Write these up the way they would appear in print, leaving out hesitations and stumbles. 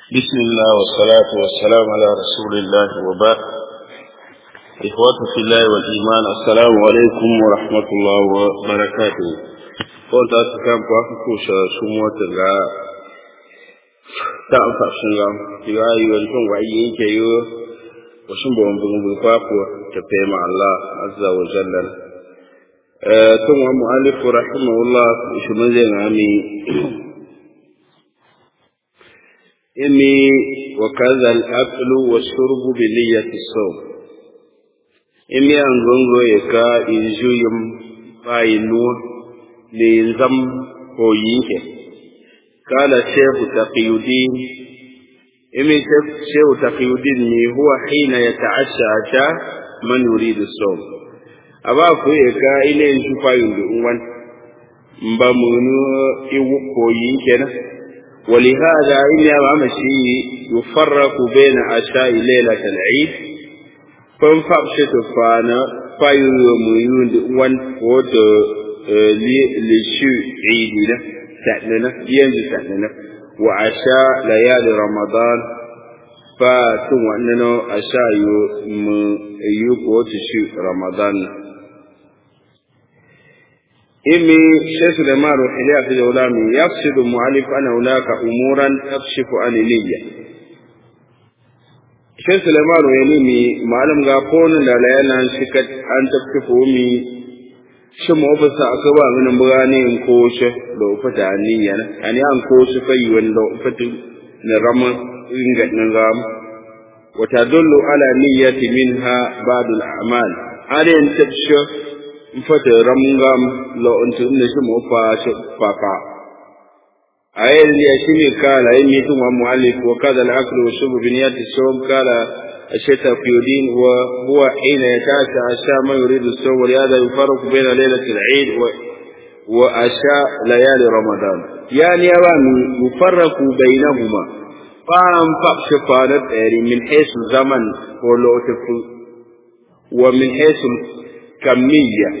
بسم الله والصلاة والسلام على رسول الله وبعد. إخوة في الله والإيمان، السلام عليكم ورحمة الله وبركاته. كنت أتكلم بأخوش شموة الله تعرف شنغام تغاي ولكم وعيين كيو وشنبهم بمبقاقوا تبيم الله عز وجل. ثم المؤلف رحمه الله شمزين عمي إني وكذا الأكل والشرب بنية الصوم. إني أنظر يكا إنجويم فاينو لنظم هوينك. قال الشيخ تقي الدين إني شيخ تقي الدين هو حين يتعشى عشاء من يريد الصوم. أباكو يكا إلي إنجو فاينو أمان مبامونو هوينك. ولهذا إلا مشي يفرق بين عشاء ليلة العيد فانفقشت فانا فايوم يوند وان فوت لشو عيدنا تعننا ينزل تعننا وعشاء ليالي رمضان فاتم أننا عشاء يوقوت شو رمضان. إمي شيخ سليمان وحليا في العلامي يقصد المؤلف أن هناك أمورا تكشف عن النية. شيخ سليمان وينيمي معلم غابون للايانا شكت أن تكشف أمي شمو بس أكبر من مغاني انكوش لو فتح النية يعني انكوش فيوان لو فتح نرم إنجت نغام وتدل على نية منها بعض الأعمال هذه أن تكشف mfata ramungam lo untu ne shumo fa ayel ya shini kala yimi tu muallif wa kadha al-akl wa shurb bi niyyat as-sawm kala ashata fi din wa huwa hina yatasa asha ma yurid as-sawm wa hada yufarq bayna laylat al-eid wa asha layali ramadan yani yawami yufarq baynahuma fam faqshafanat min haythu zaman wa lo tafu wa min haythu كمية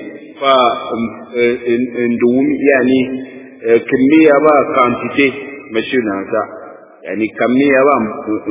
فاندوم يعني كمية با quantity مشينا هذا يعني كمية با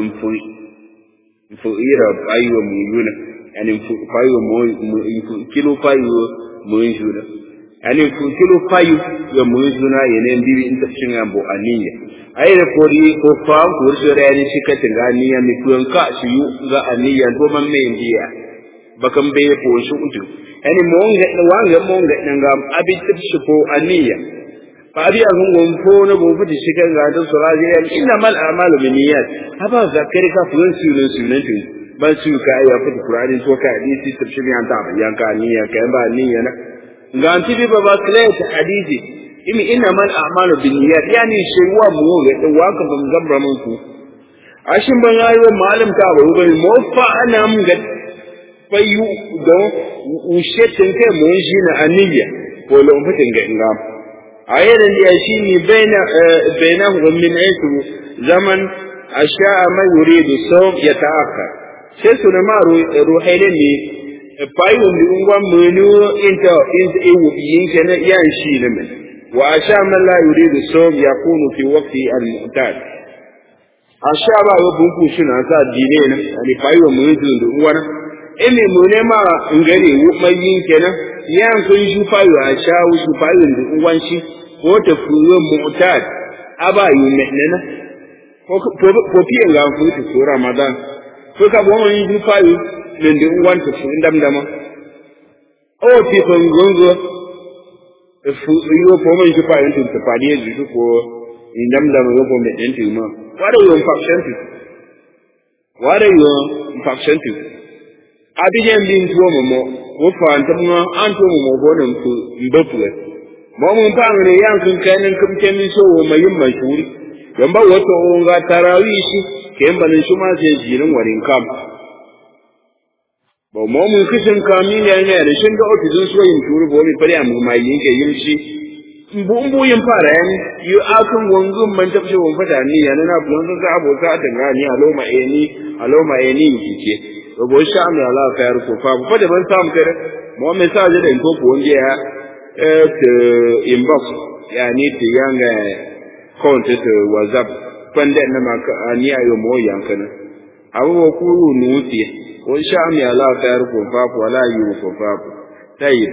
مفويرة بايو ميونا يعني بايو كيلو بايو ميونا يعني كيلو بايو ميونا يعني بيبي انت شنو أبو أنية أي رفوري كفام كورسوري يعني شكل أنية مكون كاشيو ذا أنية دوما مينديا بكم بيه بوشو انتو يعني monga ngam abi tibshipo aniya fa abi azungon fo na bo fiti shikan ga da suraji ya inna mal a'malu binniyat haba zakari ka fulan sunan tin ban su ka ya fiti qur'ani to ka hadisi tibshibi an ta yan ka aniya ka ba aniya na ngam tibi ba klet hadisi imi inna mal a'malu binniyat yani shewa monga da waka ban zabra mun ku ashin ban ayo malam ta ba ba mo fa ana mun ga fayu don ushetin kai mun shi na aniya ko lokacin ga ingam ayadan da shi ne baina min aitu zaman asha ma yuridu sawm yata'akhkhar sai sunan ma ruhailin ne fayu din ungwan munu inta ewu yin kana yan shi ne men wa asha man la yuridu sawm yakunu fi waqti al-mu'tad asha ba yo bunku shi na sa dine ne ani fayu mun din ungwan emi mune ma ngari wumayin kenan yan kun shi fayu a shawu shi fayu da uwanshi ko ta fuyo mu'tad aba yu menena ko fiye ga futi ko ramadan ko ka bo mun shi fayu da uwan ta fu ndamdama o ti ko ngongo fu yo ko mun shi fayu tun ta fadiye ji ko ndamdama yo ko men tin ma wada yo faction abijan bin tuwo mo wo fanta mo an to mo gonan ku mbapwe mo mun pangre yan kun kanin kum kemin so wo mayin mashuri dan ba wato onga tarawishi kemba nin shuma je jirin warin kam ba mo mun kishin kamin ya ne da shin da otizin so yin turu bo mi fari am mai yin ke yin shi mbu yin fara yan yu akun wangun man tafshe won fada ni yana na bulon ga abota ta ngani aloma eni kike bo sha Allah Allah ka yarko fa ba da ban samu kare mu me sa je da ko ko ngiya inbox yani ti yanga contact WhatsApp kwanda na maka ani ayo mo yankana awo ku nuti ko sham ya la ta ruko fa ko la yu ko fa ko tayyib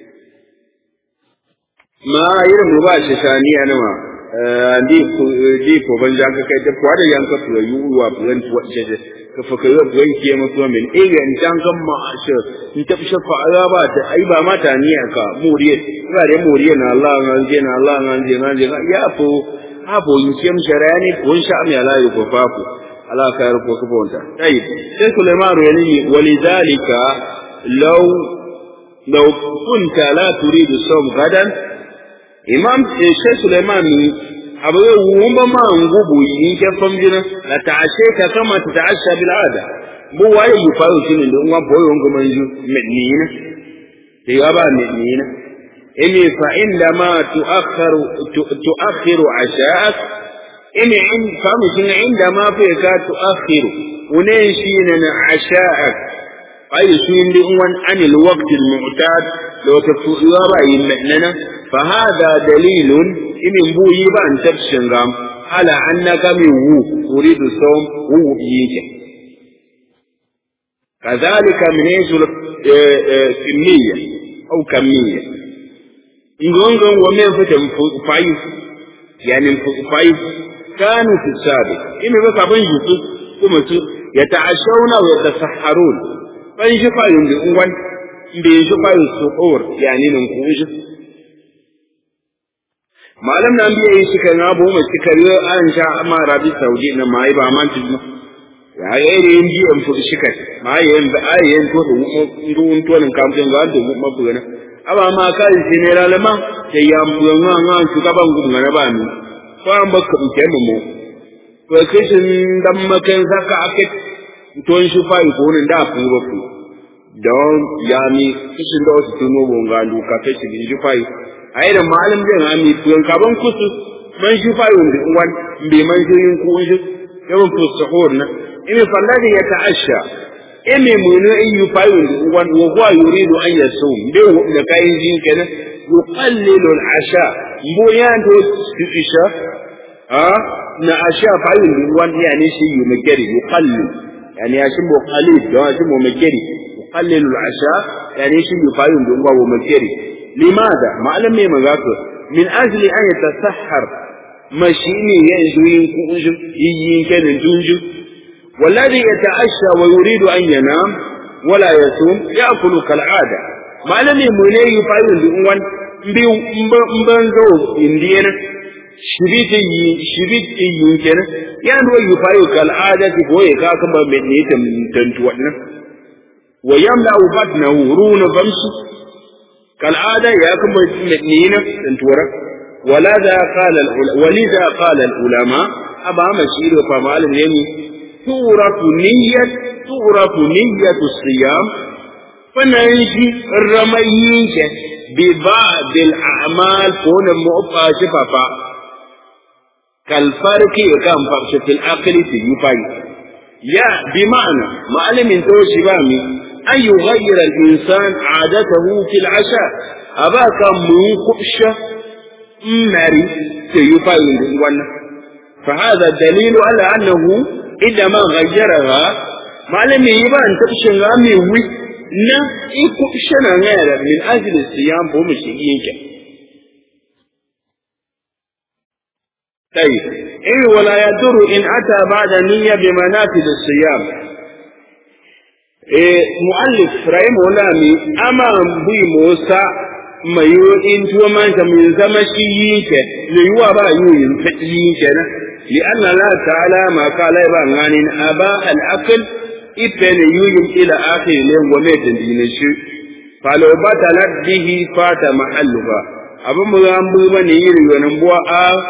ma yira mu ba shi shani anama di ko ban janka kai da kwada yanka to yu wa buran to wace ka fa kai buran ke mu to min yan jankan ma ashe in ta fisha fa ba ta ai ba mata ni aka muriye ba da muriye na Allah nan je ya fo abo yin kem sharani ko insha Allah ya layu ko fafu ala khair ko ko bonta tayyib sai Sulaiman yani walidhalika law kunta la turidu sawm gadan imam sai Sulaiman abu wumba ma ngubu yin ke famjina la ta'ashaka kama ta'asha bil ada bu waye yi faru shine don wa boyo ngoma yu medina sai ya ba medina إني فعندما تؤخر عشاءك إني عندما فيك تؤخر ونشيننا عشاءك أي شيء عن الوقت المعتاد لو تفؤوا يمننا فهذا دليل إن بويبا أن تبشنغام على أنك من تريد الصوم هو بيك كذلك من يجل كمية أو كمية ngongon wame fata fayu yani fayu kanu fi sabi ime ba ban yusu kuma su ya ta'ashawna wa yatasahharun ban shi fayu da uwan da shi fayu suhur yani nan kuji malam nan biye shi kan abu mu cikariyo an sha amma rabi saudi na mai ba man tuju ya yare yin ji an fuki shikai mai yin da ayen to da mun to nan kamfin ga da mu mabugana aba ma kai general ma sai ya mbuwa nga shugaban gudu na ba ni ko an baka buke mu ko kishin dan makan zaka ake ton shi fa ko nan da ku ba ku don ya mi kishin da wasu tuno bonga lu ka fe shi shi fa ai da malam zai ami tun kaban kusu man shi fa yun da wan be man shi yin ku shi yawan ku suhur na in falladi ya ta'asha ime munu in yi fayin wa huwa yuridu an yasum be da kayan jin kenan yuqallilu al-asha boyan to isha na asha fayin wan yani shi yi makari yuqallil yani ya shi muqallil da shi mu makari yuqallilu al-asha yani shi yi fayin wa makari limada ma'alam me magato min ajli an yatasahhar mashini yanzu yin kunjin yin kenan tunjin والذي يتعشى ويريد أن ينام ولا يصوم يأكل كالعادة ما لم يمني يفعل بأنوان بانزو إندينا شبيت يمكن يعني يفعل كالعادة هو يكاكم بمدنية تنتوأنا ويملأ بطنه رون فمسه كالعادة يأكم بمدنية تنتوأنا ولذا قال العلماء أبا مشير فمال اليمين تعرف نية الصيام فننجي الرميين ببعض الأعمال كون مؤقا شفافا كالفرق كان فرق في الأقل في يفاي يا بمعنى معلم توشي بامي أن يغير الإنسان عادته في العشاء أبا كان منقبشة مري سيفاي فهذا دليل على أنه إنما غيرها ما لم يبقى أن تبشن غامي وي نا إكبشنا غير من أجل الصيام بمشيئينك طيب ولا يضر إن أتى بعد نية بمنافذ الصيام مؤلف رحمه الله أما بي موسى ما يوئن تومان من زمشيينك ليوا با يوئن فتيينك لأن الله تعالى ما قال يبان أباء الأكل إبن يوئن إلى آخر لهم وميت دين الشيء فلو بطلت به فات محلها أبو مغامبو من يري ونبوى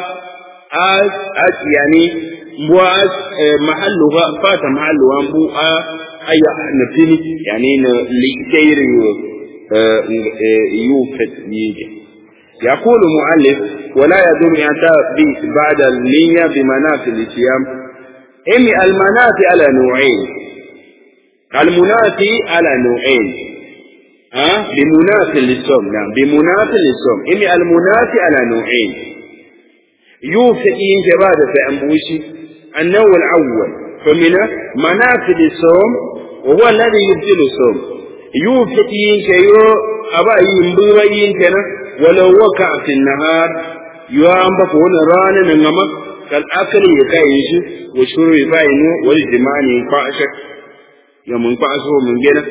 يعني بواس محلها فات محلها بو أي نفسي يعني لكير يوفت يجي يقول مؤلف ولا يدوم يأتى بعد النية بمنافع الصيام إن المنافع على نوعين المنافع على نوعين بمنافع للصوم نعم بمنافع للصوم إن المنافع على نوعين يوفئين جبادة فأنبوشي النوع الأول فمن منافذ الصوم وهو الذي يبطل الصوم يوفئين كيو أبا ينبوين كنا ولو وقع في النهار يوانبك ونرانا نغمك كالأكل يكايش وشرو يباينو والجمان ينفعشك يوم ينفعشه من جنة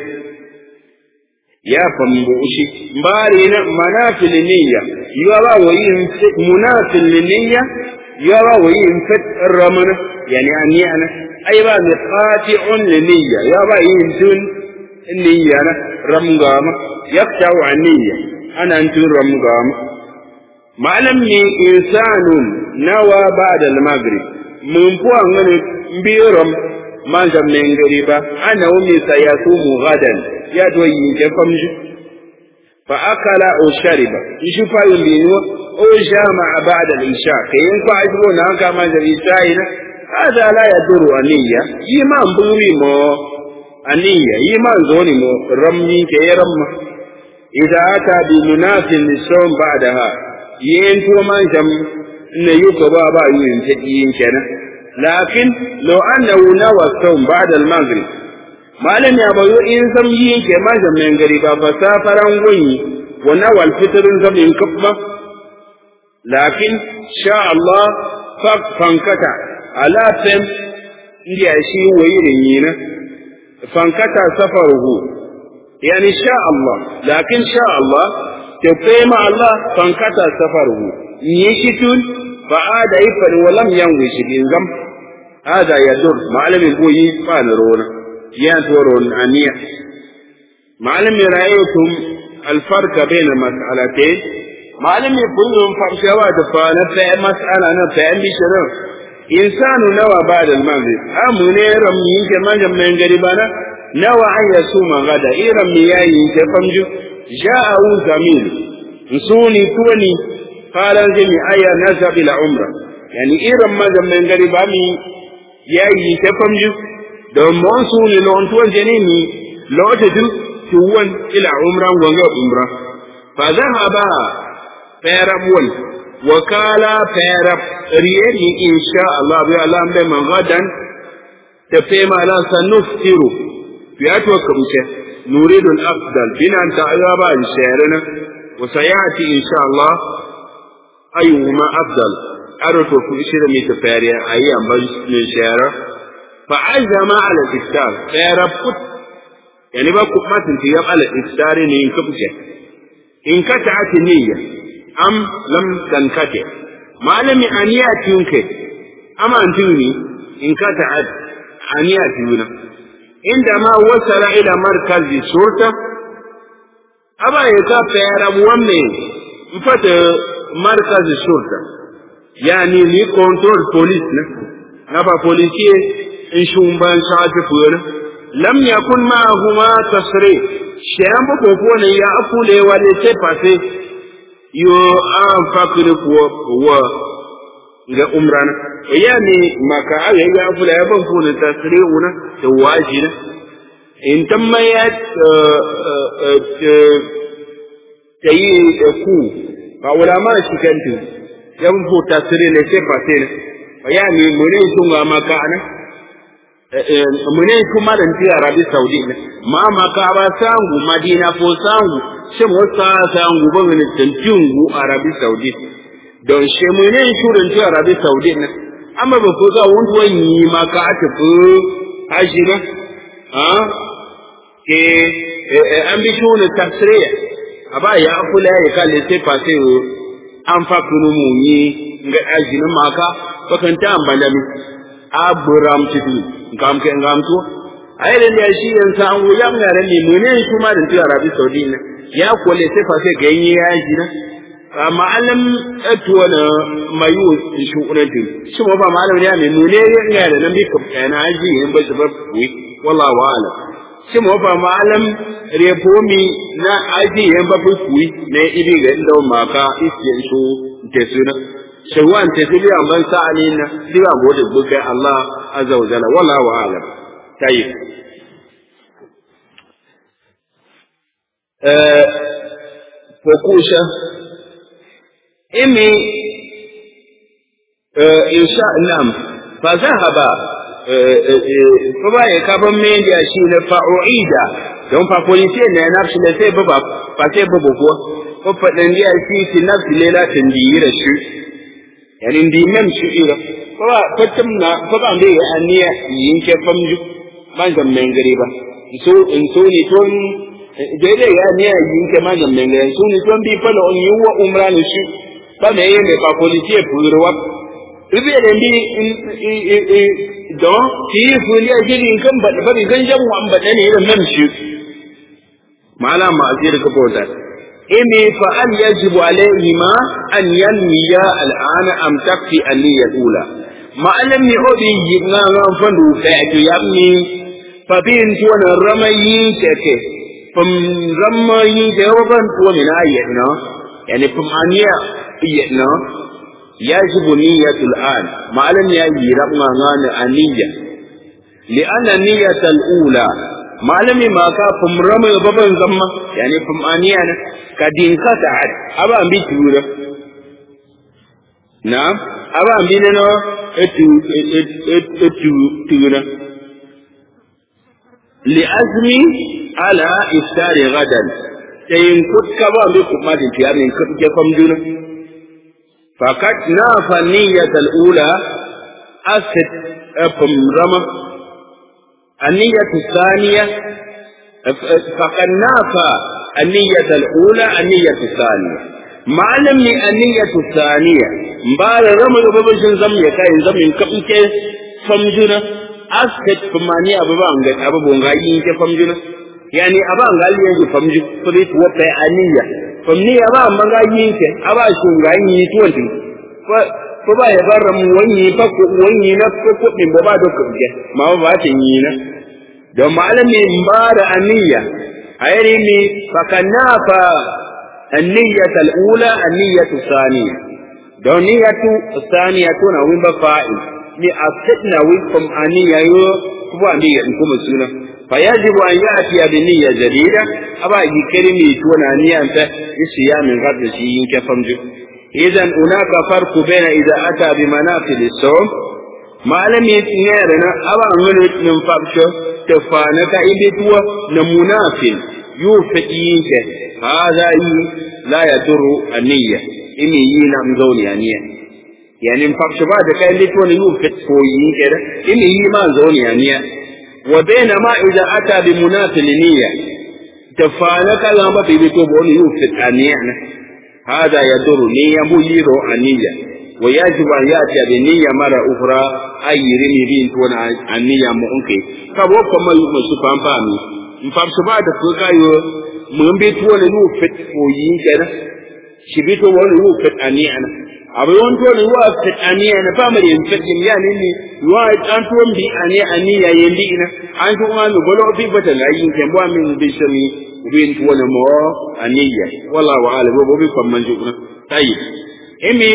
يا فمبوشي مبارينا منافل النية يرى وينفت منافل للنية يرى وينفت الرمنا يعني أنا أي بعد قاطع للنية يرى ينتون النية رمغامة يقطع عن النية أنا أنتون رمغامة معلم إنسان نوى بعد المغرب من فوق بيرم ما جمع غريبا أنا أمي سيصوم غدا يدوي ينجفمج فأكل أو شرب يشوف يمينه أو جامع بعد العشاء كي ينفع يقولون هكا ما جري ساينا هذا لا يدور النية إيمان بوري مو النية إيمان زوني مو رمي كي رم إذا أتى بمناسب للصوم بعدها ينفو ما جم إن يقبى بعض ينتقين كنا لكن لو أنه نوى الصوم بعد المغرب malam ya bayo in sam yi ke ma jamin gari ba fa safaran gunyi wa nawal fitrin zabin kabba lakin sha Allah fa fankata ala tem ndiya shi wayirin yina fankata safaruhu yani sha Allah lakin sha Allah to fema Allah fankata safaruhu ni shi tun fa ada ifar walam yanwi shi gam hada yadur malamin goyi fa na rona ينظر الأنية معلم رأيتم الفرق بين المسألتين معلم يقولون فرشوات فنفع مسألة نفع بشرف إنسان نوى بعد المغرب أمني رمي كما جمعين قريبانا نوى أن يصوم غدا إرمي يأيين كفمجو جاءه زميل نسوني توني قال انزمي أيا نذهب إلى عمره يعني إرمي جمعين قريباني يأيين كفمجو don mon su ne lon tuwan jene ni lokacin tuwan ila umran wanga umra fa zahaba farabun wa kala farab riyani insha Allah bi Allah be man gadan ta fema la sanuftiru ya to kamce nuridu al-afdal binan ta ayaba al-shayrina wa sayati insha Allah ayyuma afdal arato ku shira mi ta fariya ayyan ban ne shayra فعزم على الإفطار فيربط يعني بقى ما تنتهي على الإفطار إن كبجة انقطعت النية أم لم تنقطع ما لم أنيات ينكت أما أنتوني انقطعت أنيات يونا عندما وصل إلى مركز الشرطة أبا يكاب فيرب ومن مفت مركز الشرطة يعني لي كنترول بوليس نفا بوليسية in shumban shafi fura lam yakun ma'ahuma tasri shayan ba ko ne ya afule wale sai fase yo an fakiri ko wa ga umrana yani maka ya afule ya ban fune tasri una da wajina in tamma ya tayi ku ba ulama shi kantu yan ko tasri ne sai fase ne yani mure tunga maka ana mune kuma da tiya Arabi Saudi ma maka ba sangu Madina ko sangu shin wasa sangu ba ne tantungu Arabi Saudi don she mune shurin tiya Arabi Saudi ne amma ba ko ga wani maka a tafi ajira ha ke an bi shune tasriya aba ya akula ya kalle sai fase an fa kunu muni ga ajina maka bakan ta ambalami aburam tidu ngam ke ngam to ayren ya shi yan san wuyam na ran ne mune kuma da tiya Arabi Saudi ne ya kole sai fa sai ganye ya ji na amma alam atuwa na mayu shi unatin shi ba malam ya mai mune ya da nan bi ka kana aji in ba sabab wi wallahi wala shi ba malam refomi na aji in ba kuwi ne idi ga inda maka isiyan su tesuna shawan tesili amban sa'alina diga gode buga Allah azza wa jalla wallahu a'lam tayyib fokusha imi insha Allah fa zahaba fa ba ya kaban me da shi na fa'uida don fa police ne nafsi da sai baba fa sai baba ko fa dan dia shi nafsi lela tindira shi yani ndi mem shi ira ko ba fatimna ko ba ne aniya yin ke famju man ga mengare ba so in so ni ton dai ya ne yin ke man ga mengare so ni ton bi fa lo ni wa umra ni shi ba me ne fa police purwa ibe da ndi don ki fuliya jini kan ba ba gan jan wa ba ne da mem shi malama azir ka bota إني فأن يجب عليهما أن ينميا الآن أم تكفي النية الأولى ما لم يعودي جبنا فندو فأتو يبني فبين تون الرمي تكي فم رمي جوابا ومن آياتنا يعني فم أنيا إياتنا يجب النية الآن ما لم يجي رمى النية لأن النية الأولى malami ma ka fumrama baban zamma yani fumaniya na kadin ka ta'ad aba ambi tura na aba ambi no etu tura li azmi ala iftari gadan tayin kutka ba ambi kuma din tiyarin kutka kam duna fakat na faniyat al-ula asad fumrama النية الثانية فقد نافى النية الأولى النية الثانية معلم النية الثانية مبار رمض ببشن زم يكاين زم ينكبك فمجنا أسكت فمانية أبا بونغايين كفمجنا يعني أبا نغالي يجي فمجنا فريت وطي النية فمنية أبا منغايين أبا شونغايين يتوانتي فبا يبرم واني بكو واني نفسك من بابا دوكك ما هو باتنينا دو معلمي مبار النية عيريني فكنافا النية الأولى النية الثانية دو نية الثانية نوين بفائل ni أفتنا ويكم النية كبوا النية نكم السنة فيجب أن يأتي بنية جديدة أبا يكرمي تون النية أنت إسيا من غد شيء كفمجو إذن هناك فرق بين إذا أتى بمنافل الصوم ما لم يتنيرنا أبا غلط من فبشه تفانك إبتوى نمنافل يوفئيك هذا لا يضر النية إني ينا مزوني النية يعني من فبشه بعد كان لتوى يوفئ فويك إني يما زوني النية وبينما إذا أتى بمنافل النية تفانك لما بيبتوى يوفئ النية هذا يدور نية مجيرو النية ويجب أن يأتي بنية مرة أخرى أي رمي بين تون النية مؤنكي كابوكا ما يمشي فامفامي مفام سبعة فوقايو مهمبي تون يوفت فويين كده شبيتو ون يوفت النية أبي ون تون يوفت النية فامر ينفت يعني إني يوفت أنتون بي النية يندينا أنتون أنو بلو في بطل أيين كمبوا من بشمي وبين تون مو النية والله أعلم وبكم من جبنا طيب إمي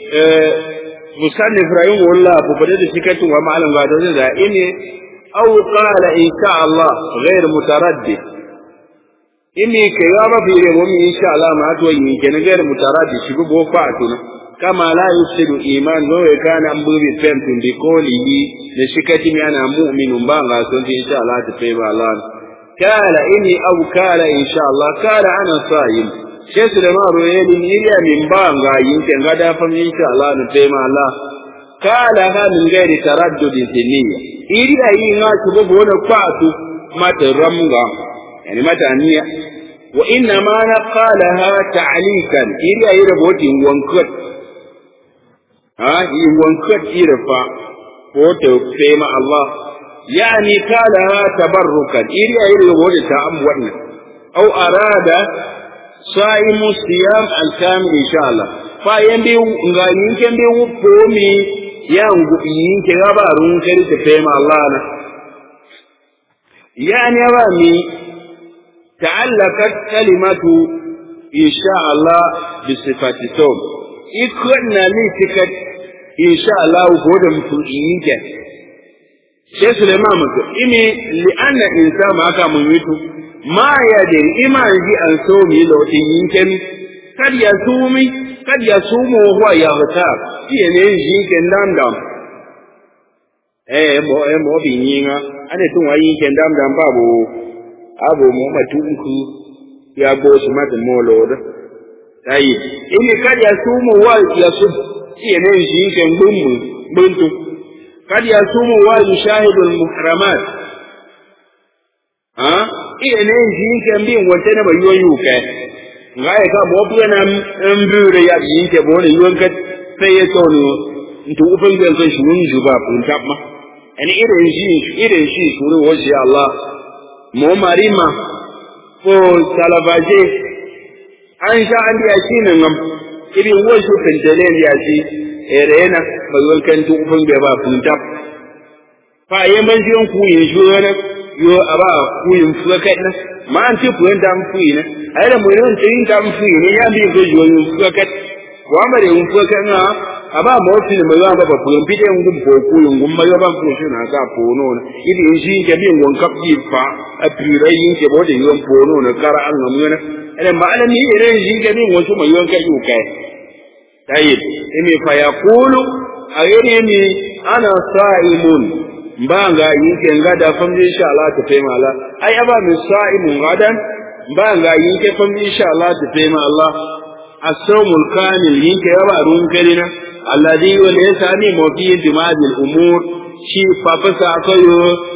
مصنف رحمه الله فبدأت سكته ومعلم بعد ذلك إمي أو قال إن شاء الله غير متردد إمي كيابا في رمومي إن شاء الله ما أتوين كان غير متردد شبه وفعتنا كما لا يفسد إيمان لو كان أمبوبي فهمت بقوله لشكتي أنا مؤمن بانغا سنت إن شاء الله تفهم الله قال إني أو قال إن شاء الله قال أنا صائم شيخ لما رويني إليا من بانغا يمكن غدا فم إن شاء الله نفهم الله قال هذا من غير تردد سنية إليا إينا شبه ونفعت ما ترمغا يعني ما تعنية وإنما قالها تعليقا إليا يربوتي وانكت وانكت يرفع وتفهم الله يعني قالها تبركا إليا يربوتي تأمونا أو أراد صائم الصيام الكامل إن شاء الله فينبي غانين كنبي وفومي ينغبين كغبارون كري تفهم الله يعني أبامي تعلقت كلمة إن شاء الله بصفة الصوم إكنا لتكت إن شاء الله وقودم فوقينك شيخ سليمان إني لأن الإنسان ما كان ميته ما يدري إما يجي أن صومي لو تينكم kad yasumu huwa yaghtab yene yinke ndamdam mo binyinga ane tunwa yinke ndamdam babu abo mo matunku ya bosu mat moloda tayi ini kad yasumu wa yasub yene yinke buntu kad yasumu wa yushahidu almuhramat yene yinke mbin wonte na bayoyuke ngai ka mo bwana mbure ya yinke bone yonka sai ya tono ntu ufan ga zai shi mun juba kun tabma ani irin shi shuru waje Allah mo marima ko salabaje an sha an ya shi nan irin wasu fentalen ya shi erena bayon kan tu ufan ga ba kun tab fa yamman jiyon ku yin shuru yo aba ku yin fuka kai na ma an ti ku yanda mu ku yin ai da mu yin tin da mu ku yin ya bi go yo yin fuka kai wa mare yin fuka kai na aba mo ti mo yo ba ku yin bi de ngum bo ku yin ngum ma yo ba ku shi na ka po no idi yin shi ke bi ngon kap ji fa a pire yin ke bo de yon po no na kara an ngam na ai ma ala ni ire yin ke bi ngon su ma yo ka yu kai tayyib imi fa yaqulu ayini ni ana sa'imun mbanga yinke ngada famji insha Allah ta fema Allah ai aba min sa'imun gadan mbanga yinke famji insha Allah ta fema Allah as-sawmul kamil yinke aba run kalina alladhi wa laysa ni mafi dimadil umur shi fafasa akayo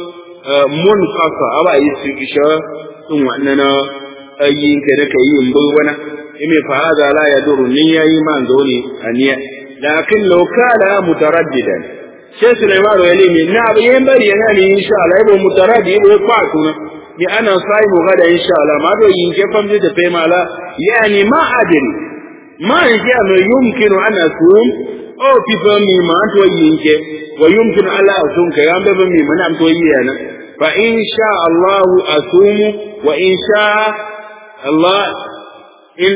munqasa aba istisha tun wannan yinke da kai yin wana ime fa hada la yaduru ni yayi man zoni aniya lakin law kana mutaraddidan Sheikh Sulaiman Walimi na bayan bari yana ne insha Allah ibo mutaradi ibo kwatu na ni ana sai mu gada insha Allah ma do yin ke famje da fai mala yani ma adri ma ya no yumkinu an asum o fi fami ma to yin ke wa yumkinu ala asum ka yamba ba mi mana to yana fa insha Allah asumu wa insha Allah in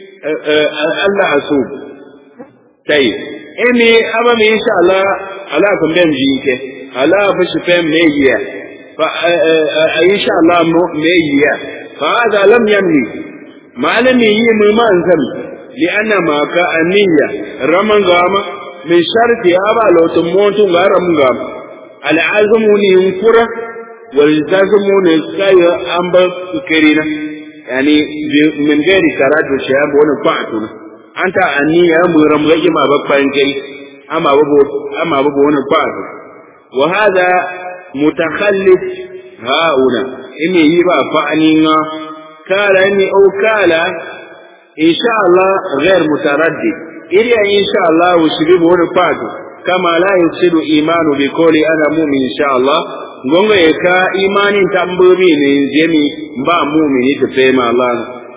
Allah asum tayi emi aba mi insha Allah ala kun ben jinke ala fa shifan meyiya fa insha Allah meyiya fa hada lam yamni malami yi mu manzam li anna ma ka aniya raman gama min sharti aba lotun montu garam gam al azmu ni yunkura wal tazmu ni kaya amba kirina yani min gairi karatu shayab wani fa'atuna anta aniya mu ramga ima babban kai amma babu wani fa'adu wa hada mutakhallif hauna ime yi ba fa'anina kala ni au kala insha Allah ghair mutaraddid iriya insha Allah ushiribu wani fa'adu kama la yusidu imanu bi qawli ana mu'min insha Allah gonga yaka imanin tambobi ne jemi ba mu'mini ta sai ma Allah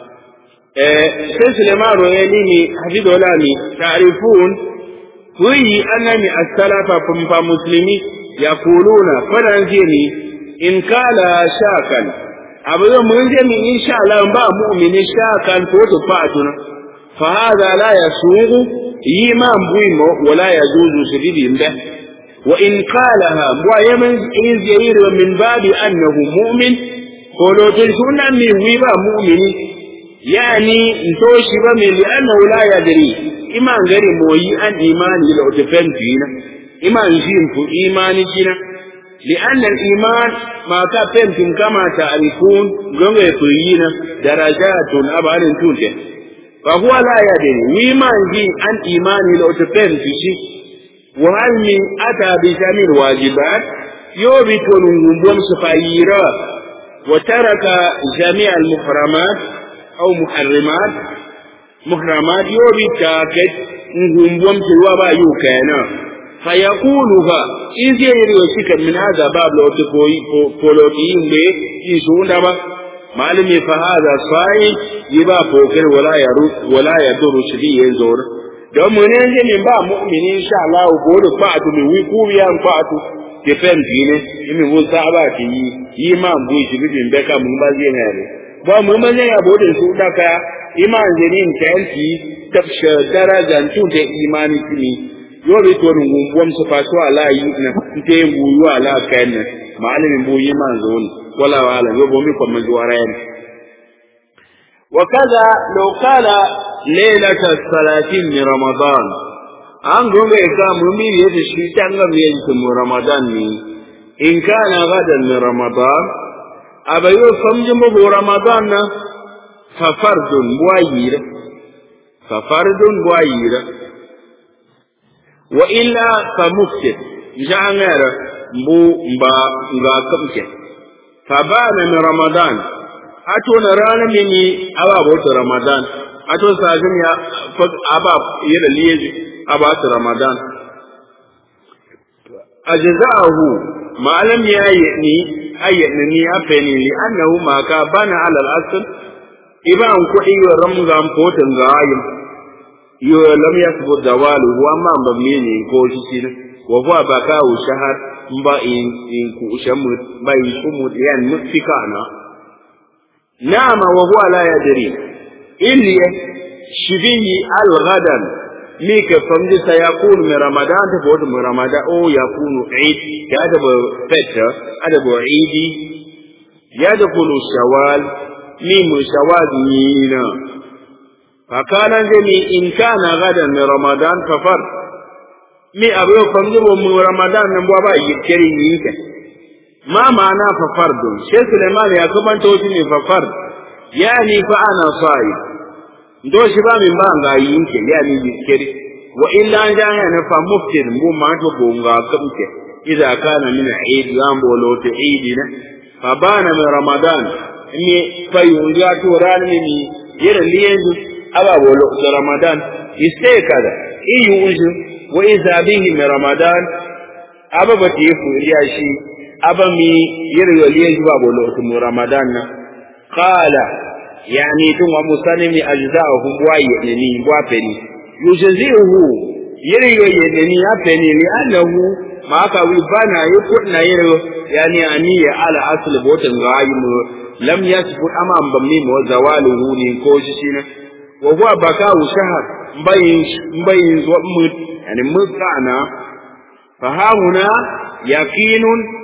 sai Sulaiman royani hafidolani ta'rifun kuyi annani as-salafa fa muslimi yaquluna faranjini in kala shakan abu mun je min insha Allah ba mu'mini shakan ko to fatuna fa hada la yasugu iman buimo wala yajuzu shadidi inda wa in qalaha wa yaman izir min babi annahu mu'min ko lo tun sunan mi wi ba mu'mini yani to shi ba mi li annahu la yadri iman gari moyi an imani la otefen fina iman jin fu imani jina li anna al-iman ma ka fentin kama ta'rifun gonga yina darajatun abarin tunte fa huwa la yadri iman jin an imani la otefen fishi wa hal min ata bi jamil wajibat yobi tonungum bom safayira wa taraka jami' al-muhramat aw muhramat yobi taket ngumbom tilwa ba yukana fayaquluha izi yiri shika min hada bab lo to poloki imbe isunda ba malimi fa hada sai yiba fokir wala yaduru shidi yenzor don mun ne min ba mu'mini insha Allah godo fa'atu mi wi ku biyan fa'atu ke fen dine imi mun saba ki yi ma bu shi bidin beka mun ba zai ne ba mun ma ne ya bodin su daka iman zenin tanti tafsha darajan tunte imani kimi yobe to ngum su faso ala yi na te buyu ala kan malamin buyi man zon wala yobo mi ko man zuwara wa kaza law qala ليلة 30 من رمضان أنقوم إقام مميز الشيطان لم ينتم رمضان إن كان غدا من رمضان أبا يوفم جمه رمضان ففرد بواير وإلا فمفتر جعنا مبا كمك فبان من رمضان أتو نرانا مني أبا بوت رمضان أتو ساجم يا فد أبا يرليج أبا رمضان أجزاءه ما لم يأيني أفني لأنه ما كان على الأصل إذا أنكو إيو رمضان فوتن غايم يو لم يثبت زواله وما مبنيني كوشيشين وهو بكاء شهر مبا إن كوشمت با يشمت يعني مكفكانا نعم وهو لا يدري إلي شبيه الغدا ميك فمجي سيكون من رمضان تفوت من رمضان أو يكون عيد يدب فتر يدب عيدي يدخل الشوال ميم شوال مينا فكان جميع إن كان غدا من رمضان ففر مي أبو فمجي من رمضان نبوابا يكري ينك ما معنى ففرد شيخ سليمان يكبن توجني ففرد يعني فأنا صائم دوش با من بانغا ينك يعني يكري وإلا أن جاءنا فمفتر مو ما تبونغا كمك إذا كان من عيد يامبو لوت عيدنا فبان من رمضان إني فيونجات وران مني يرليز أبا بولوت رمضان يستيقظ إيوجه وإذا به من رمضان أبا بتيفو إلياشي أبا مي يرليز بولوت من رمضان قال يعني ثم مسلم أجزاءهم واينني وافني يجزئه يريو يدني أفني لأنه ما كوي بنا يكون يريو يعني أني على أصل بوتن غايم لم يثبت أمام بمني وزواله نكوششين وهو بكاء شهر مبين ومد يعني مدعنا فهنا يقين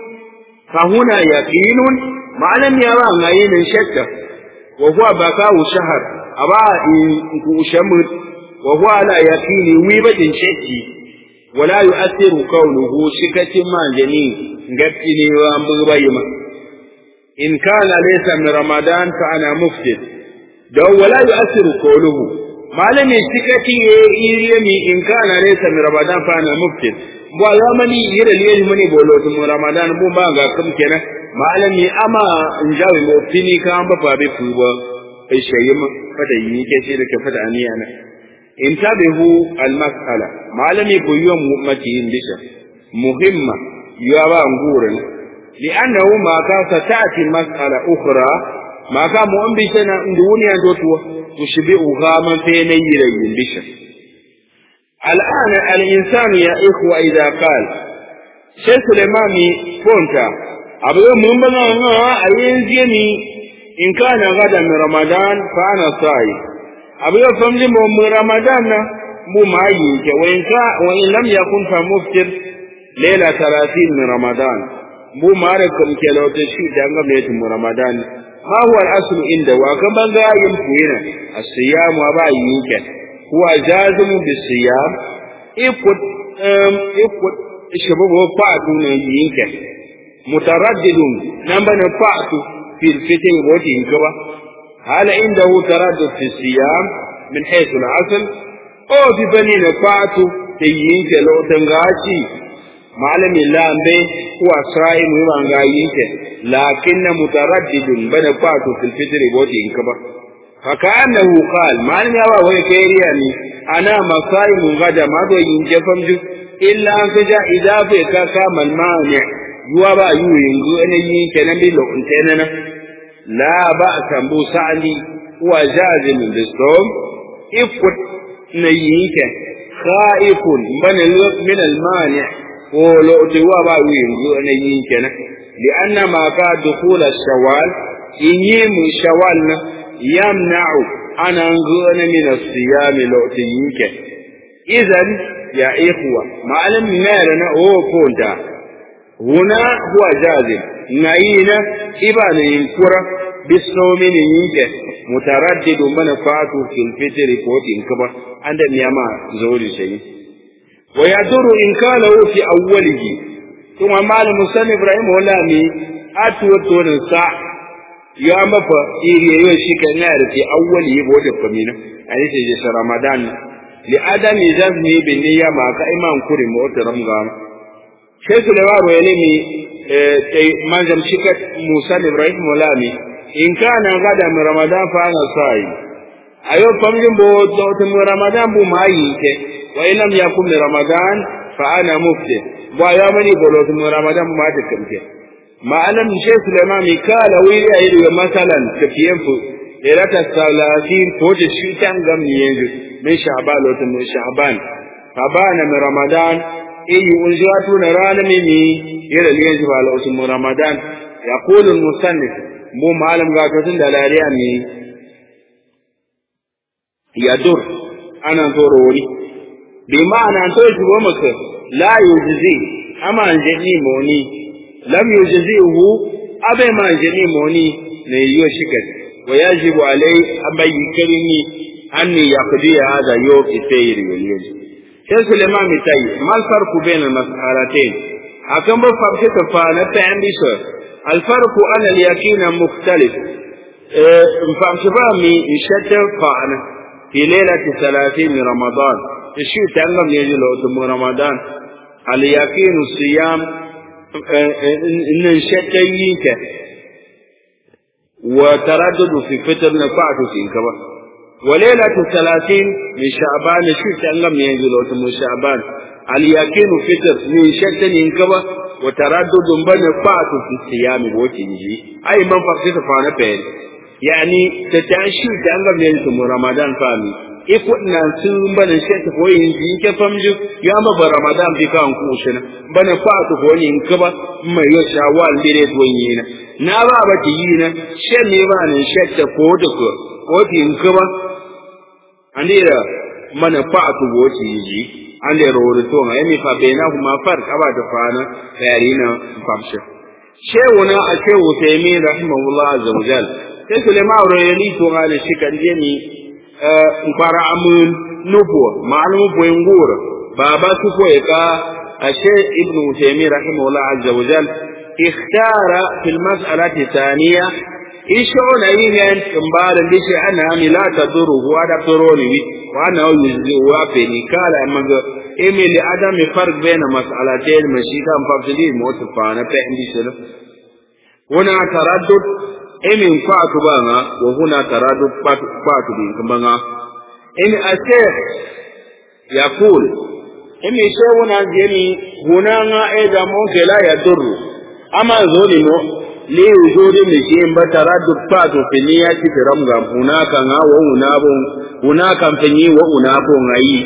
ما لم يرى غاين شك وهو بكاء شهر أبا إن كوشمد وهو على يقين ويبة شكي ولا يؤثر قوله شكة ما جنين قبتني وأمبغبيما إن كان ليس من رمضان فأنا مفسد دو ولا يؤثر قوله ما لم يشكتي إيريمي إن كان ليس من رمضان فأنا مفسد ولا مني يرى مني بولوت من رمضان بوما كم كنا ما لم يأما نجاوي مفتني كام بفابي فوبا الشيء فتيني كثير كفتاني أنا انتبهوا المسألة ما لم يكن يوم مؤمتين بشا مهمة يابا انقورا لأنه ما كان ستأتي مسألة أخرى ما كان مؤمبشنا دوني دوتوا تشبئها من فين يرين بشا الآن الإنسان يا إخوة إذا قال شيخ سليماني فونتا أبو منبنا أينزيني إن كان غدا من رمضان فأنا صائم أبو يفهم لي من رمضان مو معينك وإن لم يكن فمفتر ليلة 30 من رمضان مو معركم كلو تشيء دعنا بيت من رمضان ما هو الأصل عنده وكما قال يمكونا الصيام وبعينك هو جازم بالصيام يقول شباب فاتونا ينك متردد نبنا فاتو في الفتن وجهك هل عنده تردد في الصيام من حيث الأصل أو في بني نفعته تيينك لو تنغاشي معلم الله به هو صائم ومانغايينك لكن متردد بني نفعته في الفتن وجهك فكأنه قال معلم الله ويكيرياني أنا مصائم غدا ما دو ينجفم جو إلا أنك جاء إضافة كاكام المانع يوابا يوينغو أنا ينك نبي لو انتنا لا بأس بوسعني وجازم بالصوم إفقد نييك خائف من المانع ولو توابا يوينغو أنا ينك لأن ما كان دخول الشوال إنيم شوالنا يمنع أن أنغون من الصيام لو تينك إذن يا إخوة معلم نارنا هو فونتا هنا هو جازم نعينا إبان ينكر بالصوم ينك متردد من فاته في الفطر فوت انكبا عند مياما زور شيء ويدر إن كان في أوله ثم مال مسلم إبراهيم ولامي أتوتون الساعة يا مفا إيري يوشيك نار في أوله بود فمينا يعني تجيش رمضان لعدم جزمه بالنية مع كإمام كريم وترم غام شيخ لوارو يلمي manjam shikat Musa Ibrahim Mulami in kana gada mu Ramadan fa ana sai ayo famjin bo to mu Ramadan bu mai ke wa ilam yakum Ramadan fa ana mufti wa ya mani bo to mu Ramadan bu ma ta kamke ma'alam Sheikh Sulaiman mikala wili ayi masalan tafiyan fu irata salatin ko da shi tan gam ne yanzu min sha'ban to mu sha'ban fa bana mu Ramadan unjatu narana mimi إلى اليجب على أسم رمضان يقول المصنف مو معلم قاعدة دلالياني يدر أنا ضروري بمعنى أن توجب ومك لا يجزي أما أنجني موني لم يجزيه أبي ما أنجني موني ليوشكت ويجب عليه أبي يكرني أني يقضي هذا يوم السير واليجب شيخ الإمام التاي ما الفرق بين المسألتين أكم بفرق فانا تعنديش الفرق أن اليقين مختلف فامشبامي يشتر فانا في ليلة 30 من رمضان الشيء تعلم يجي له رمضان اليقين الصيام إن شتيك وتردد في فتر نفعت فيك وليلة 30 من شعبان الشيء تعلم يجي له شعبان اليقين فتر من شتى ينكبا وتردد بين فات في الصيام وتنجي أي من فقط فانا بين يعني تتعشي تعلم ينتم رمضان فامي إكوتنا سن بين شتى وينجي كفمجو يا ما برمضان بكان كوشنا بين فات وينكبا ما يشاوال بيرت وينينا نابا بتيينا شنو بان شتى فوتك وتنكبا عندنا من فات وتنجي an da rawar to ma yami fa baina kuma farq aba da fana yarina famshe shewuna a shewu taymi rahimahullah azza wajal sai sulema rawani to ga da shi kan je ni fara amun nubo ma'lumu boyin gura baba su ko ka ashe ibnu taymi rahimahullah azza wajal ikhtara fil mas'alati thaniya ishona yin tambara dishi ana mi la taduru wa da toroni وانا يجزي وافني قال اما ايميل ادم فرق بين مسالتين مشيكا مفصلين موصفانا فعندي شنو هنا تردد ايمين فاتو بانا وهنا تردد فاتو بين بانا ان الشيخ يقول ايمي شيخنا جميع هنا اذا ممكن لا يضر اما ظلمه لوجود مشين بتردد فاتو في نية رمضان هناك هناك فني وهناك غي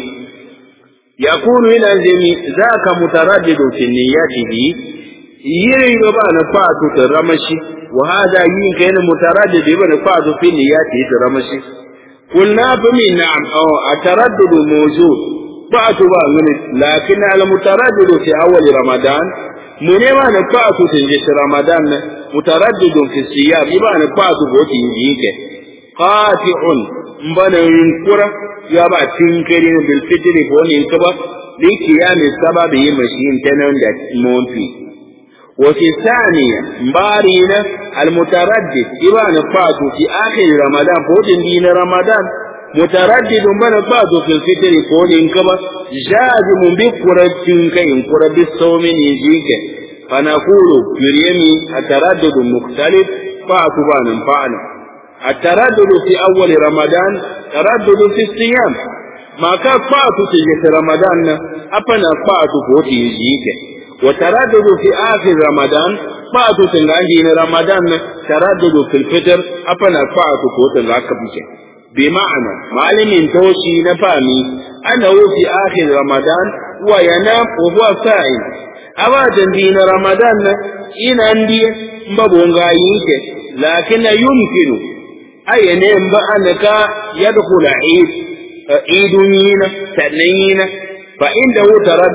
يكون هنا زمي ذاك متردد في نيته يري بان فاتو ترمشي وهذا يمكن متردد بان فاتو في نيته ترمشي قلنا بمن نعم او التردد موجود فاتو بان لكن المتردد في اول رمضان منما نفاتو تنجي رمضان متردد في الصيام يبان فاتو بوتي يجيك قاطع mbana yunkura ya ba tinkari bil fitri ko ne kaba li kiyami sababi mashin tanan da monti wa fi thaniya barina al mutaraddid ibana fatu fi akhir ramadan ko din ramadan mutaraddid mbana fatu fil fitri ko ne kaba jazimun bi quratin kai qurabi sawmin yijike fanaqulu yuriyami ataraddud mukhtalif fatu banan fa'ala التردد في أول رمضان تردد في الصيام ما كان فاتو في رمضان أبنا فاتو فوتي يجيك وتردد في آخر رمضان فاتو تنجي رمضان تردد في الفطر أبنا فاتو فوتي لكبك بمعنى معلم توشي نفامي أنه في آخر رمضان وينام وهو صائم أواجا دين رمضان إن عندي مبونغايك لكن يمكن أي نعم بأنك يدخل عيدين سنين فإنه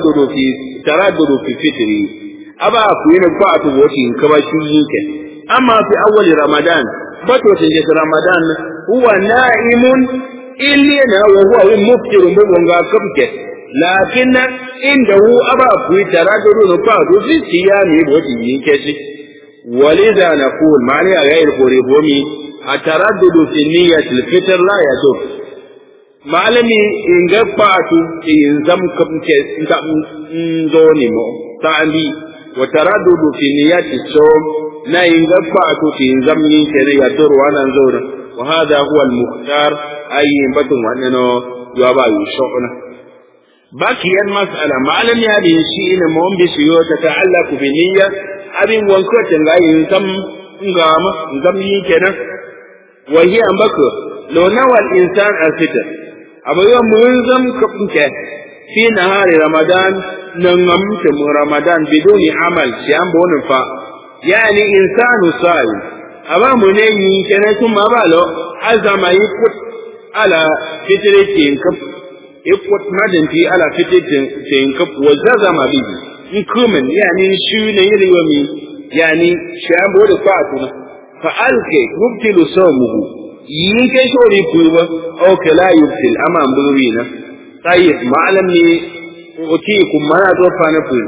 تردد في فطره أبا أكوين فاتو وشين كباشيك أما في أول رمضان بطوة جيس رمضان huwa na'imun illina wa huwa muftirun bonga kabke lakinna indahu aba ku taraddudun fa du fi siyami bodi yake shi walidha naqul ma'ani ghayr quribomi ataraddud fi niyyat al-fitr la yadur malami inga fatu in zam kabke ndoni mo ta'andi wa taraddud fi niyyat as-sawm na inga fatu in zam ni kene yadur wa nan zona wa hadha huwa al-mukhtar ay batun wa nano yaba yushona باقي المسألة معلم هذه الشيء مهم بشيء تتعلق بنية أبي وانكوت لا ينتم نظام يكنا وهي أمبكر لو نوى الإنسان الفتر أما يوم منظم كبنك في نهار رمضان نغمت من رمضان بدون عمل شيئا بونفا يعني إنسان صائم أما منين كنا ثم بالو عزم يكت على فترة كب ikut madin fi ala fititin tin kap wazazama bihi inkumin yani shi ne yiriwami yani shambo da fatu fa alke yubtilu sawmuhu yinke shori kuwa aw kala yubtil ama burina tayyib ma'lam ni utikum mana do fa na ku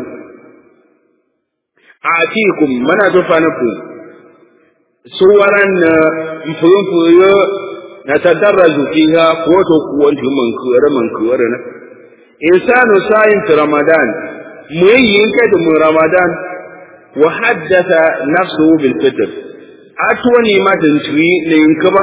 atikum mana do fa na ku suwaran mfuyun نتدرج فيها فوتو كوانت من كورنا إنسان صائم في رمضان مين كده من رمضان وحدث نفسه بالفطر أتوني ما تنتوي لينكبه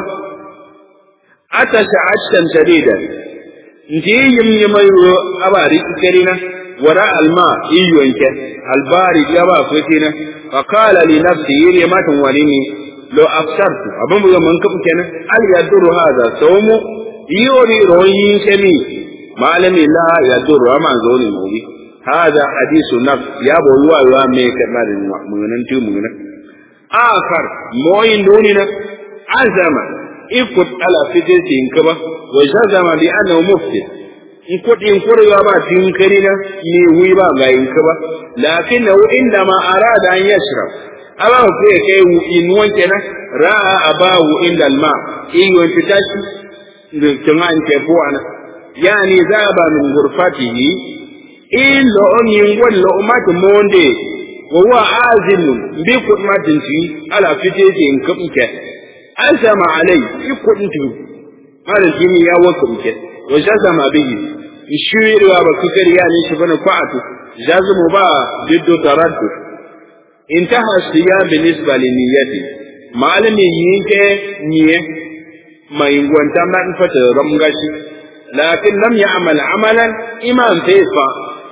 أتشعشا شديدا نتي يميو أباري كرينا وراء الماء إيوانك البارد يبا فتنا فقال لنفسه يري ما تنواليني لو أفسرت أبو من كم كان هل يدور هذا صوم يوري روين كمي ما لم لا يدور ما زوني موي هذا حديث النفس يا أبو يوا ميك مال من آخر موين دوننا عزم يفوت على فتنة كبا وجزم بأنه مفسد يفوت يابا تنكرنا ميويبا غاين كبا لكنه عندما أراد أن يشرب abahu kai kai inuwan kenan ra'a abahu inda alma iyon fitashi da tunan ke ko ana yani zaba min ghurfatihi in lo onin wallo umat monde wa huwa azim bi qudmatin ti ala fitete in kabke azama alai ikudintu ala jini ya wakumke wa jazama bihi ishirwa ba kukari yani shi bana fa'atu jazumu ba biddo taraddud انتهى الصيام بالنسبة لنيته معلم ينكي نية ما ينقوان تمام فتر رمغشي لكن لم يعمل عملا إمام فيفا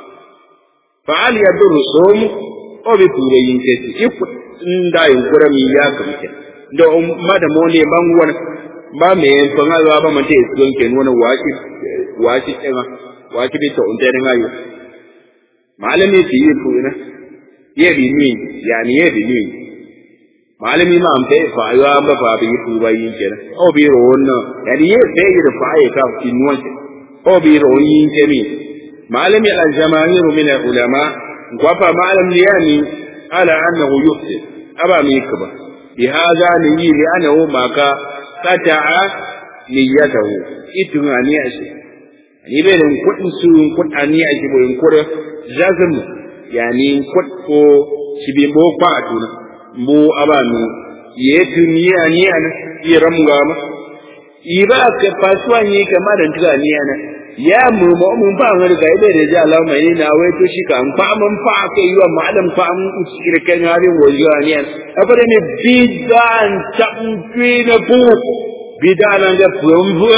فعل يدر الصوم وبطول ينكي يقول دا ينقر مياكم دو ماذا موني بانغوان ba me fanga ba man te don ken wona waki tanga waki bi to onte ngayo malami ti yifu ina yebi ni yani yebi ni malami ma am te fa yo ba fa bi tu ba yin kenan o bi ro wonna yani ye te yi da fa ye ka kinwan o bi ro yin kemi malami al jamaahir min al ulama wa fa malam yani ala annahu yuhsi aba mi kaba bi hada ni li annahu ma ka qata'a niyyatahu itungani ashi ni be den kudin su kudani ashi bo in kore jazm yani ko sibi bo kwa atuna mbo abanu yetu ni ana iram gama iba ke paswa ni kama dan tuga ni ana ya mu ba ngari ga ibe da Allah mai na wai to shi kan fa mun fa kai yiwa malam fa mun shirkan harin wajiya ni ana abada ne bidan tabbi na bu bidan ga fumbu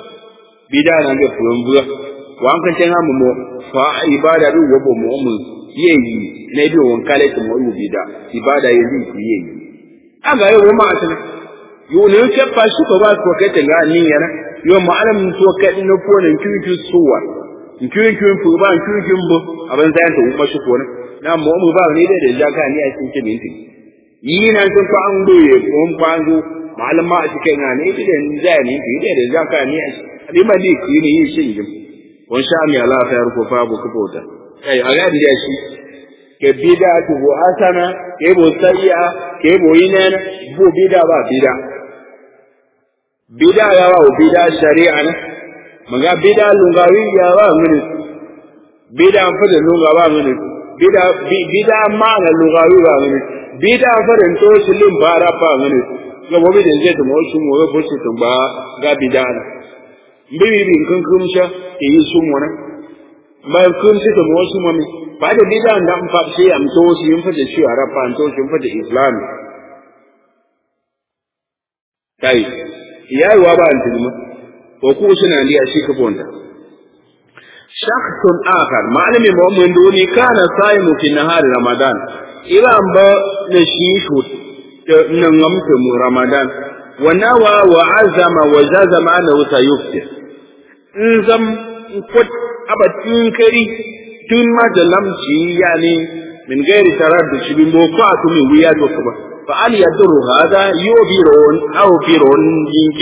wa kan tan mu fa ibada ru wobo mu yeyi na bi won kale to mo bida ibada yeyi ku yeyi aga yo ma atana yo ne ke pa shi ko ba ko kete ga ni yana yo ma'alam to ka no ko ne kyuju suwa kyuju fu ba kyuju mbo aban zan to ma shi ko na mo mu ba ni da jaka ni a cikin minti yi na kun fa an doye ko mun kwanzo ma'alam ma a cikin na ne da ni zai ni da jaka ni a cikin ma ni ku ni yi shi jim won sha mi Allah fa yarko fa bu ku bota kai a gadi da shi ke bida tu bo asana ke bo sayya ke bo inena bo bida ba bida bida yawa bida shari'a na maga bida lungawi yawa ngini bida fada lungawa ngini bida mana lungawi ba ngini bida fada to shilin bara pa ngini ga bobi da zai tumo shi mo bo shi tumba ga bida na bibi bin kun kumsha yi su mo na ba kun shi tumo shi mo mi ba da bida da am fa shi am to shi in fada shi arafa an to shi in fada islam kai yayi wa ba antilma ko ku suna liya shi ka bonda shakhsun akhar malami mu'min duni kana saimu fi nahar ramadan iran ba na shi shu nan ngamta mu ramadan wa nawa wa azama wa jazama annahu sayuftir in zam kut abatin kari tun ma da lamci yani min gairi taraddud shi bin boko atumi wiya to kuma فهل يضر هذا يوبرون أو بيرون جنك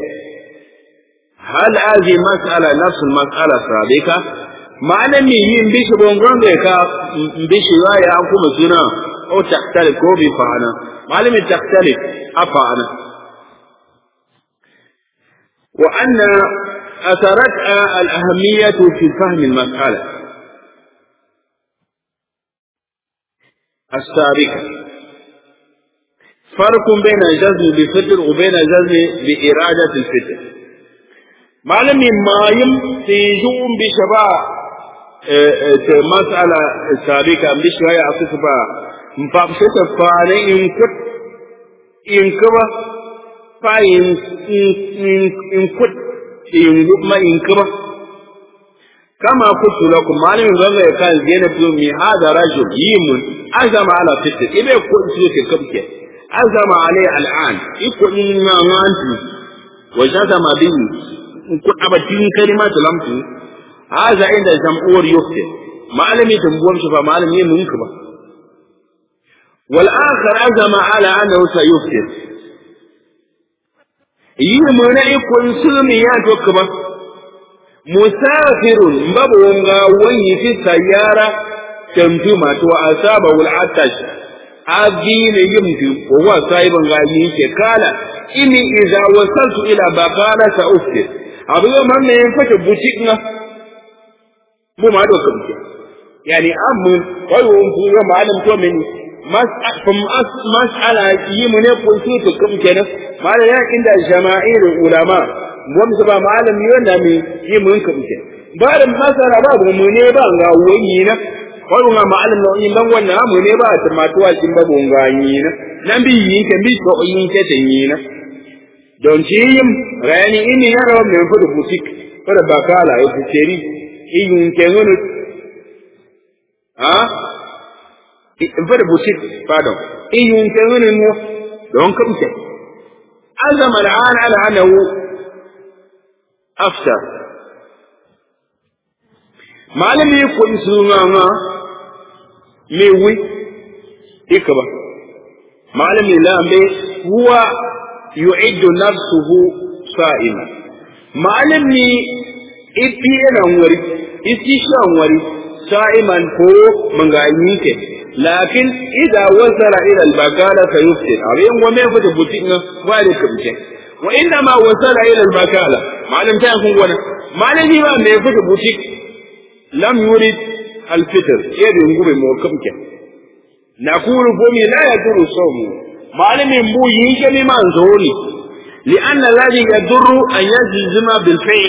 هل هذه مسألة نفس المسألة السابقة معنى مين بيش بونغران بيكا بيش رأي أنكم سنة أو تختلف كوبي فعنا معلم تختلف أفعنا وأن أثرتها الأهمية في فهم المسألة السابقة فرق بين الجزم بالفطر وبين الجزم بإرادة الفطر معلم ما يمتيزون بشباب مسألة سابقة بشوية أصفها مفاقشة فاني إن كبا فإن كت ما إن كبا كما قلت لكم معلم غير كان زينب يومي هذا رجل يمن أزم على فطر إذا كنت لك كبكة أزم عليه الآن يكون ما أنت وجزم به يكون أبدين كلمات لمته هذا عند الجمهور يفتر معلم يتنبوم شفا معلم يمنكبه والآخر أزم على أنه سيفتر يمن يكون سلميات وكبه مسافر مبوغا وي في السيارة تمتمت وأصابه العطش أدين يمتي وهو صاحب غايين كالا إني إذا وصلت إلى بقالة سأفتر أبدا من ينفتح بوتيكنا مو ما دوك يعني أمن ويوم في معلم تومني مسألة يمني قلت كم كنا ما لا عند جماهير العلماء ومسبا معلم يونامي يمن كم كنا بعد مسألة باب مني بانغا وينينا wani ma ma'alim na wani dan wannan amu ne ba ta matuwa kin ba bonganyi na nan bi yin ke bi ko yin ke tanyi na don ci yin rani ini ya rawa me fudu butik fara bakala ya fiteri yin ke ngono fara butik pardon yin ke ngono no don kam ce azama al'an ala annahu after malami ko sunanga mewi ikaba malami lambe huwa yu'iddu nafsuhu sa'ima malami ibiyana wari istishan wari sa'iman ko mangayike lakin idza wasala ila al-bakala sayuftir abin wa mai fita butina wale kamce wa inna ma wasala ila al-bakala malam ta kun gona malami ba mai fita butik lam yurid الفطر يدي نقول موكبك نقول بومي لا يضر الصوم معلم بو يجمي ما نزوري لأن الذي يضر أن يجزم بالفعل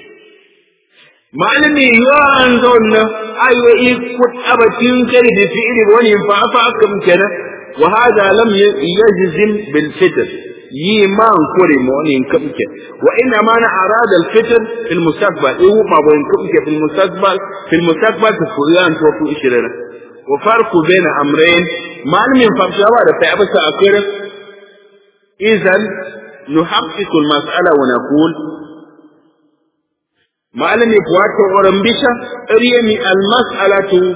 معلم يوانزون أيوة يكت أبتين كري بفعل وني فأفاكم كنا وهذا لم يجزم بالفطر يمان كوري موني كمك وإنما أنا أراد الفطر في المستقبل إيه ما بين كمك في المستقبل في فلان توفو إشرنا وفرق بين أمرين ما لم ينفع هذا فأبس أكير إذن نحقق المسألة ونقول ما لم يفوات ورمبشة أريني المسألة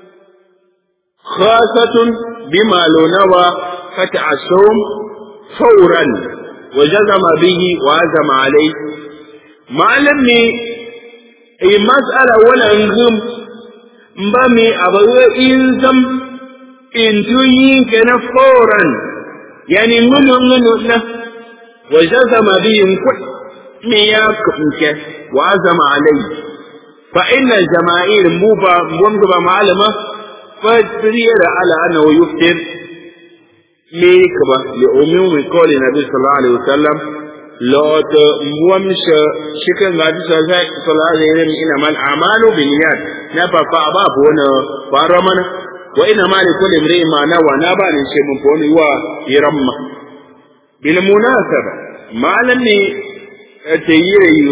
خاصة بما لو نوى فتح الصوم فورا وجزم به وعزم عليه معلم اي مسألة ولا انغم مبامي ابوه انزم انتوين كان فورا يعني منو له وجزم بهم كل مياك وعزم عليه فإن الجماهير مبا معلمة فتريد على أنه يفتر ميكبا لأموم قول النبي صلى الله عليه وسلم لا تمومش شكل النبي صلى الله عليه وسلم إنما الأعمال بالنيات نفع فأباب هنا فارمنا وإنما لكل امرئ ما نوى نبا نشيء من فون يرمى بالمناسبة ما لم تيري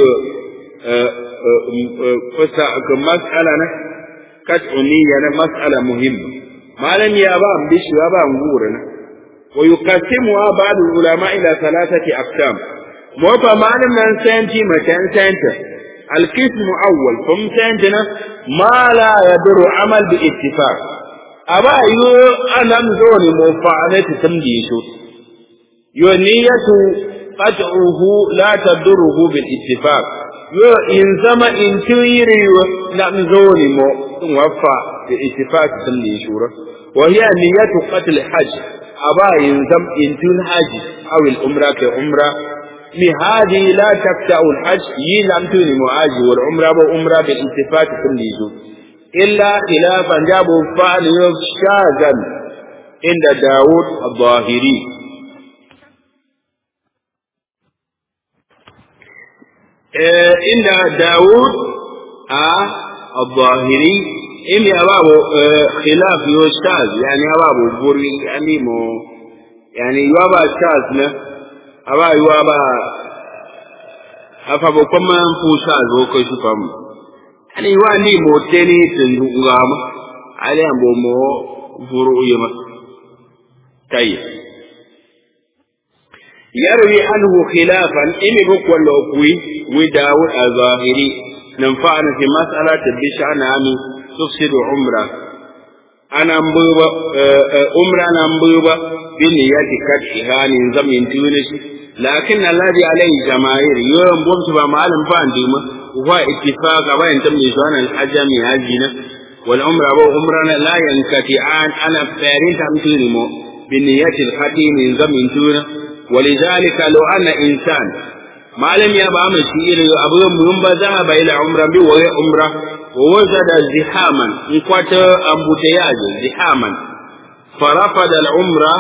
مسألة كتعنية مسألة مهمة ما لم يأبا بش وأبا نقورنا ويقسمها بعض العلماء إلى 3 أقسام موفى ما لم ننسانتي مكان سانتا القسم أول فم سانتنا ما لا يدر عمل باتفاق أبا أنا مزوني مفاعلة تمديشو نية قطعه لا تدره بالاتفاق إن زما إن تيري نمزوني موفى باتفاق تمديشو وهي نية قتل الحج أبا ينزم إنتون حج أو الأمرة كأمرة هذه لا تقطع الحج يلمتون معاج والعمرة وأمرة بالاتفاق كله إلا خلافا جابوا فعل شاذا عند داود الظاهري عند داود الظاهري إن أبابه خلاف يشتاز يعني أبابه بوري يعني يوابا شازنا أبا يوابا أفابو كما ينفو شاز وكشو فهم يعني يواني موتيني تنغام علي أمبو مو فرو يما طيب يروي عنه خلافا إن بقوى اللوكوي وداود الظاهري ننفعنا في مسألة تبشع نامي تفسد عمره أنا مبوبا عمره أنا مبوبا بنية كتشها نظام ينتونش لكن الذي عليه جماهير يوم بومسبا معلم فانديما وهو اتفاق وين تمني سوانا الحجم هاجينا والعمره أبو عمرنا لا ينكتعان أنا فارين تمتونمو بنية الختيم نظام ينتونا ولذلك لو أن إنسان معلم يبقى مسير أبو يوم ذهب إلى عمره بوهي عمره ووجد زحاما نقوة أمبوتياج زحاما فرفض العمرة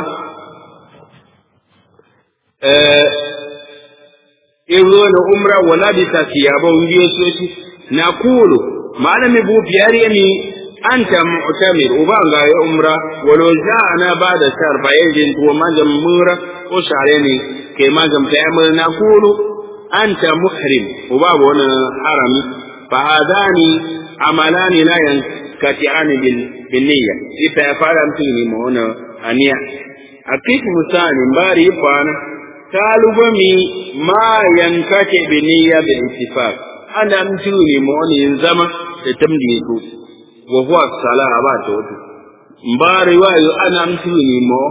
إذن عمرة ولبس ثيابه يسوسي نقول ما لم يبو بياريني أنت معتمر وبانغا يا عمرة ولو جاءنا بعد شهر فيجن وما جمورة وشعريني كما جم تعمل نقول أنت محرم وبابنا حرمي فهذان عملان لا ينقطعان بالنية إذا فعلتني مهنا أنيا أكيد مثال باري فانا قالوا بمي ما ينقطع بالنية بالاتفاق أنا أمتوني مهنا ينزم تتمديكو وهو الصلاة باتوت باري وايو أنا أمتوني مو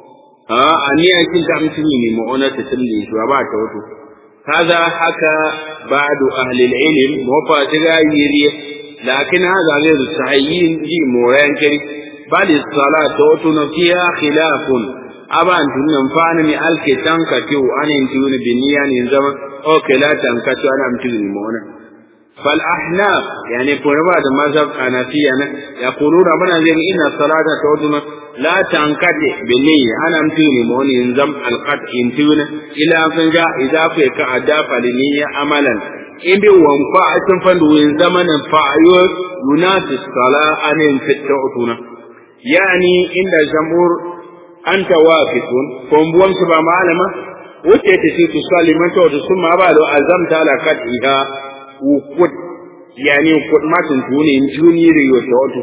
أنيا كنت أمتوني مهنا تتمديكو باتوت هذا حكى بعض أهل العلم وفاتغا يريه لكن هذا غير الصحيحين دي مورانكري بل الصلاة توتنا فيها خلاف أبان تنفعن من ألك تنكتو أن ينتون بنيان ينزم أو كلا تنكتو أنا أمتون مونا فالأحناف يعني بعض مذهب حنفية يقولون ربنا زي إن الصلاة توتنا لا تنكتو بنية أنا أمتون مونا ينزم القطع ينتون إلا أن جاء إذا فيك أداف لنية عملا in bi wanfa a cikin fanduwin zamanin fa'ayo yunasis sala anin fitotuna yani inda jamhur anta waqifun kombuwan su ba malama wace ta ce su saliman to su ma ba da azamta ala katiha ukut yani ukut matun tuni in tuni riyo to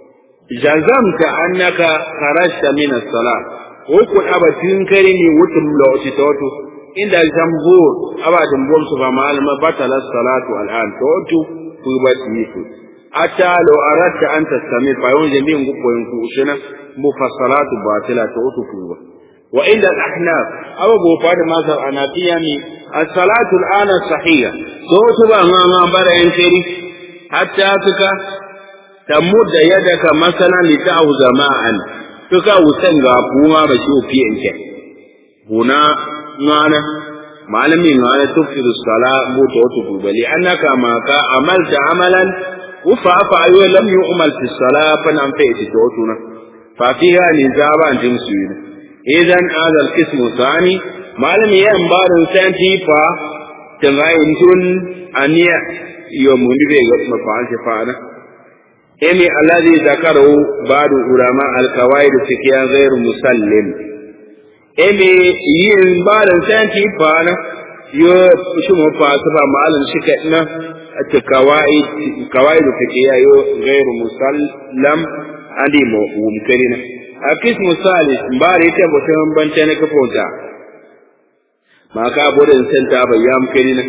jazamta annaka kharajta min as-salat ukut abatin kare ne wutum lawti to inda jamhur abadin bom su ba malama batala salatu al'an to ku ba tiku ata lo aratta an tastamir fa yon jami'in guboyin ku shina mufassalatu batila to ku ba wa inda al-ahnaf abu fa da mazhab anafiya ni as-salatu al'ana sahiha to ba ma bara yan kiri hatta suka tamudda yadaka masalan li ta'u zama'an suka wutan ga kuma ba shi fi yanke huna ngana malami ma la tufiru sala bu to to bali annaka ma ka amalta amalan wa fa ayu lam yu'mal fi sala fa nan fa iti to tuna fa fiha nizaba antum suyina idan hadha al-qism thani malami ya ambarin santi fa tangayin tun aniya yomundi be ga mafa'al fa'ana emi alladhi dhakarahu ba'du ulama al-qawaid fiqhiyya ghayr musallim emi yin barin santi fa'ana yo shumo fa saba malan shika na kawaid fiqhiyya yo ghayr musallam andi mo mumkarina akis musalis mbari ta botan bantane ka fota maka bodin santa bayyam karina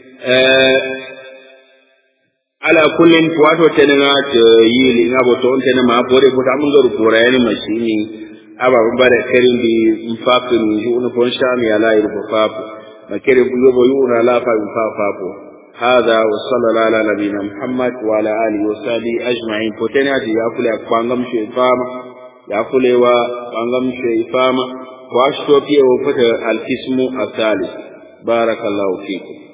ala kullin wato tanana ta yili ngabo to tana ma bore bota mun garu porayani mashini aba bare karin bi mfakin juna fon shami ala irbo papo makere buyobo yuna la fa papo hada wa sallallahu ala nabiyina muhammad wa ala alihi wa sahbihi ajma'in potena ji yakule kwangam shefama yakule wa kwangam shefama wa shtopiye wa fata al-qismu al-thalith barakallahu fikum.